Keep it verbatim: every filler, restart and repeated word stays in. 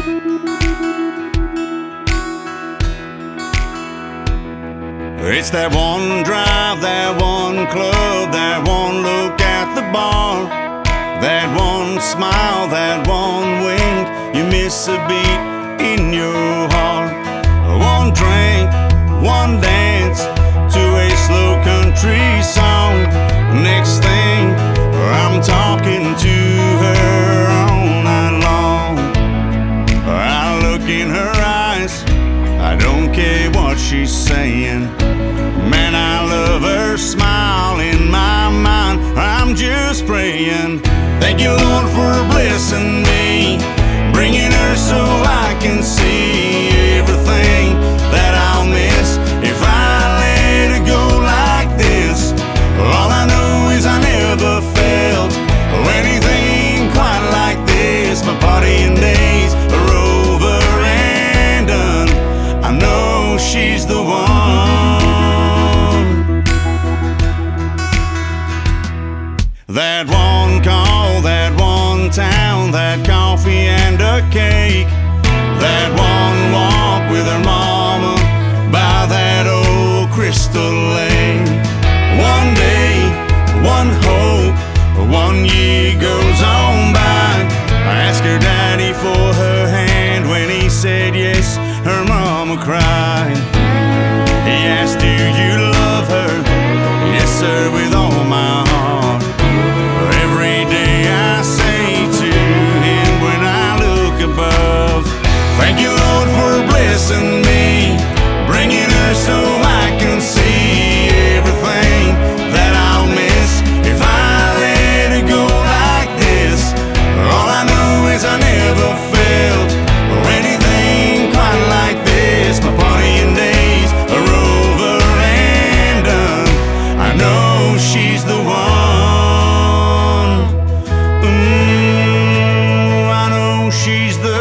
It's that one drive, that one club, that one look at the bar, that one smile, that one wink, you miss a beat in your heart. One drink, one dance to a slow country song. Next thing, I'm talking to her all night long. I look in her eyes, I don't care what she's saying. Man, I love her smile in my mind. I'm just praying. Thank you, Lord, for blessing me, bringing her so I can see everything that I'll miss if I let her go like this. All I know is I never felt anything quite like this. My partying days are over and done. I know she's the one. That one call, that one town, that coffee and a cake, that one walk with her mama by that old Crystal Lake. One day, one hope, one year goes on by. I asked her daddy for her hand. When he said yes, her mama cried. He asked, do you love her? Yes, sir, with all my heart. Every day I say to him when I look above, thank you, Lord, for blessing me, bringing her so I can see everything that I'll miss if I let her go like this. All I know is I never felt anything quite like this. My partying days are over and done. I know she's the one. She's the